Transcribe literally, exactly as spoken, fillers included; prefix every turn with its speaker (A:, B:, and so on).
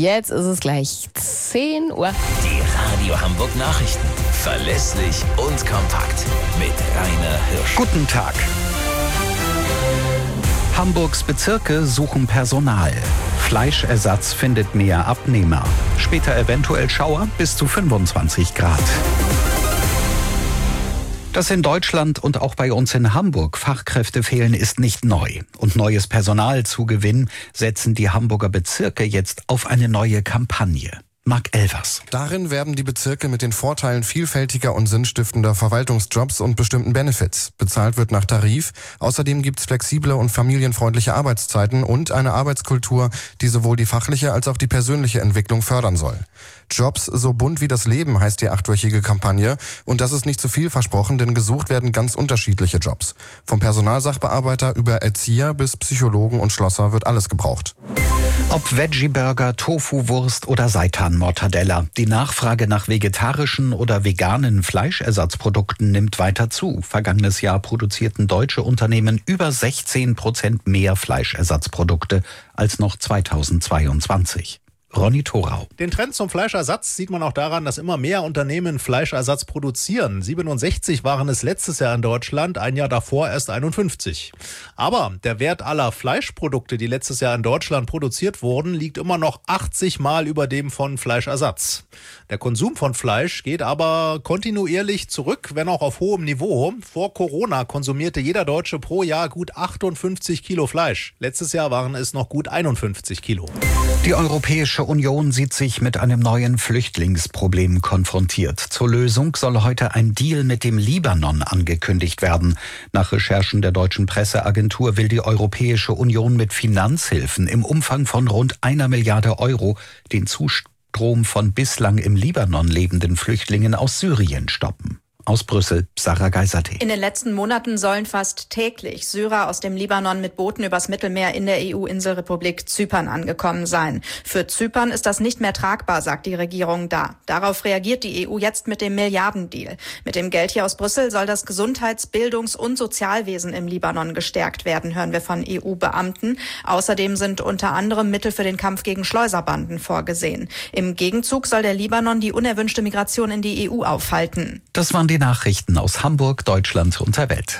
A: Jetzt ist es gleich zehn Uhr.
B: Die Radio Hamburg Nachrichten. Verlässlich und kompakt. Mit Rainer Hirsch.
C: Guten Tag. Hamburgs Bezirke suchen Personal. Fleischersatz findet mehr Abnehmer. Später eventuell Schauer bis zu fünfundzwanzig Grad. Dass in Deutschland und auch bei uns in Hamburg Fachkräfte fehlen, ist nicht neu. Und neues Personal zu gewinnen, setzen die Hamburger Bezirke jetzt auf eine neue Kampagne. Marc Elvers.
D: Darin werben die Bezirke mit den Vorteilen vielfältiger und sinnstiftender Verwaltungsjobs und bestimmten Benefits. Bezahlt wird nach Tarif. Außerdem gibt's flexible und familienfreundliche Arbeitszeiten und eine Arbeitskultur, die sowohl die fachliche als auch die persönliche Entwicklung fördern soll. Jobs so bunt wie das Leben heißt die achtwöchige Kampagne. Und das ist nicht zu viel versprochen, denn gesucht werden ganz unterschiedliche Jobs. Vom Personalsachbearbeiter über Erzieher bis Psychologen und Schlosser wird alles gebraucht.
C: Ob Veggie-Burger, Tofu-Wurst oder Seitan-Mortadella, die Nachfrage nach vegetarischen oder veganen Fleischersatzprodukten nimmt weiter zu. Vergangenes Jahr produzierten deutsche Unternehmen über sechzehn Prozent mehr Fleischersatzprodukte als noch zweitausendzweiundzwanzig. Ronny Thorau.
E: Den Trend zum Fleischersatz sieht man auch daran, dass immer mehr Unternehmen Fleischersatz produzieren. siebenundsechzig waren es letztes Jahr in Deutschland, ein Jahr davor erst einundfünfzig. Aber der Wert aller Fleischprodukte, die letztes Jahr in Deutschland produziert wurden, liegt immer noch achtzig Mal über dem von Fleischersatz. Der Konsum von Fleisch geht aber kontinuierlich zurück, wenn auch auf hohem Niveau. Vor Corona konsumierte jeder Deutsche pro Jahr gut achtundfünfzig Kilo Fleisch. Letztes Jahr waren es noch gut einundfünfzig Kilo.
C: Die Europäische Union sieht sich mit einem neuen Flüchtlingsproblem konfrontiert. Zur Lösung soll heute ein Deal mit dem Libanon angekündigt werden. Nach Recherchen der deutschen Presseagentur will die Europäische Union mit Finanzhilfen im Umfang von rund einer Milliarde Euro den Zustrom von bislang im Libanon lebenden Flüchtlingen aus Syrien stoppen. Aus Brüssel, Sarah Geiserte.
F: In den letzten Monaten sollen fast täglich Syrer aus dem Libanon mit Booten übers Mittelmeer in der E U-Inselrepublik Zypern angekommen sein. Für Zypern ist das nicht mehr tragbar, sagt die Regierung da. Darauf reagiert die E U jetzt mit dem Milliardendeal. Mit dem Geld hier aus Brüssel soll das Gesundheits-, Bildungs- und Sozialwesen im Libanon gestärkt werden, hören wir von E U-Beamten. Außerdem sind unter anderem Mittel für den Kampf gegen Schleuserbanden vorgesehen. Im Gegenzug soll der Libanon die unerwünschte Migration in die E U aufhalten.
C: Das waren die Nachrichten aus Hamburg, Deutschland und der Welt.